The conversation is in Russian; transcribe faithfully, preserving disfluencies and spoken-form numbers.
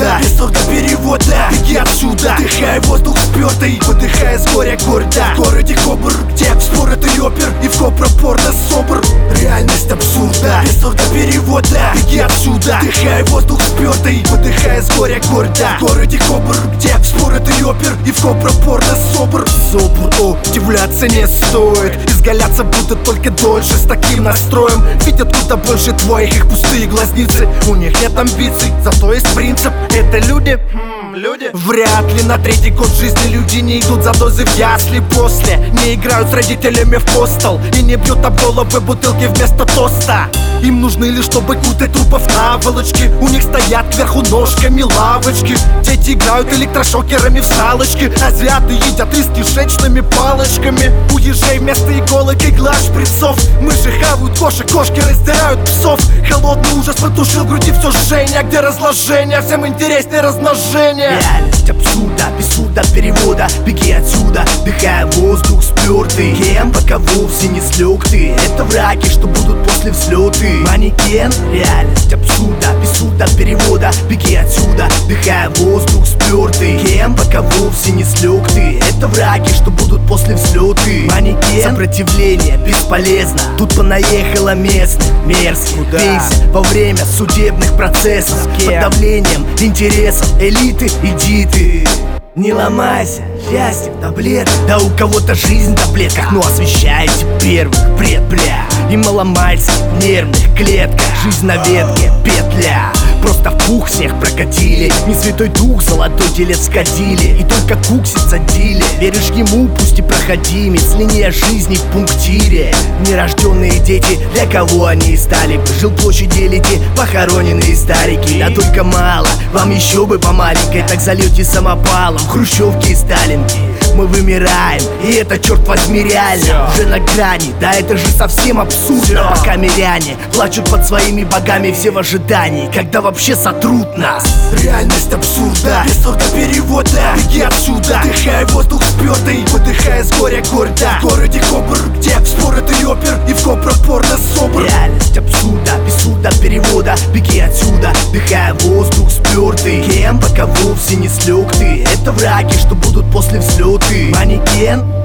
абсурда, без сорта перевода. Беги отсюда, вдыхай воздух спёртый, выдыхая с горя горько. В городе Кобр, где споры ты опер и в копропорно собр. Реальность абсурда, без сорта перевода. Беги отсюда, вдыхай воздух спёртый, выдыхая с горя горько. В городе Кобр, где споры ты опер и в копропорно собр. Собр, о, удивляться не стоит, изгаляться будут только дольше с таким настроем. Видят куда больше твоих, их пустые глазницы. У них нет амбиций, зато есть принцип. Это люди, хм, люди. Вряд ли на третий год жизни люди не идут за дозы в ясли. После не играют с родителями в постол и не бьют об головы бутылки вместо тоста. Им нужны лишь чтобы кутать трупов наволочки. У них стоят кверху ножками лавочки. Дети играют электрошокерами в салочки. Азиаты едят и с кишечными палочками. У ежей вместо иголок игла шприцов. Мыши хавают кошек, кошки раздирают псов. Холодный ужас потушил в груди все жжение. Где разложение, всем интереснее размножение. Реальность абсурда, без суда перевода. Беги отсюда, вдыхая воздух спёртый. Кем, пока вовсе не слег ты. Это враги, что будут после взлеты. Манекен, реальность абсурда, без суда перевода. Беги отсюда, вдыхая воздух спёртый. Кем, пока вовсе не слег ты. Это враги, что будут после взлеты. Манекен, сопротивление бесполезно. Тут понаехало местных, мерзких. Бейся во время судебных процессов. Под давлением интересов элиты, иди ты. Не ломайся, счастье в таблетках. Да у кого-то жизнь в таблетках. Но освещайте первых, бред, бля. И маломальски в нервных клетках. Жизнь на ветке, петля. Просто в пух всех прокатили. Не святой дух, золотой телец кадили. И только куксит задили. Веришь ему, пусть и проходимец. Линия жизни в пунктире. Нерожденные дети, для кого они и стали бы. Жилплощади лети, похороненные старики. Да только мало, вам еще бы по маленькой. Так зальете самопалом хрущевки и сталинки. Мы вымираем, и это, черт возьми, реально. Уже на грани, да это же совсем абсурдно. Пока миряне плачут под своими богами, все в ожидании, когда вообще сотрут нас. Реальность абсурда, без сорта перевода. Беги отсюда, вдыхай воздух спёртый, выдыхая с горя горько. В городе Кобр, где споры ты опер и в копропорно собр. Реальность абсурда, без суда перевода. Беги отсюда, вдыхая воздух спёртый. Кем, пока вовсе не слег ты. Это враги, что будут после взлета. Манекен,